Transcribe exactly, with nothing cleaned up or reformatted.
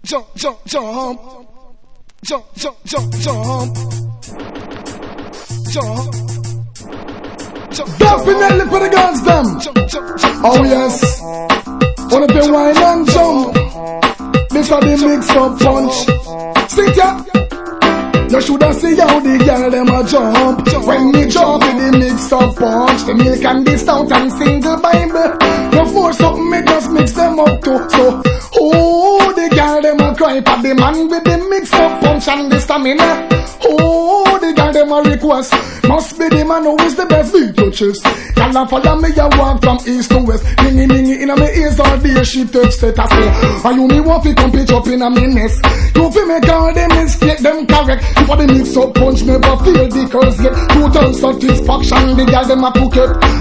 jump, jump, jump, jump, jump, jump, jump, jump, jump. Definitely for the girls them. Jump, jump, jump. Oh yes, wanna be wine and jump. This are the mix up punch. Sit ya. You shoulda see how the girl them a jump. When me jump with the mix up punch, the milk and the stout and single Bible. No force up, me just mix them up too. So, oh, the girl them a cry for the man with the mix up punch and the stamina. Oh, the girl them a request. Must be the man who is the best beat to chest. Girl a follow me a walk from east to west. Mingy mingy inna me ears all day she touch status say. And you me want fi come pitch up inna me nest. You fi make all them mistake them correct. For the mix up punch never feel the curse yet. Total satisfaction the girl them a pocket.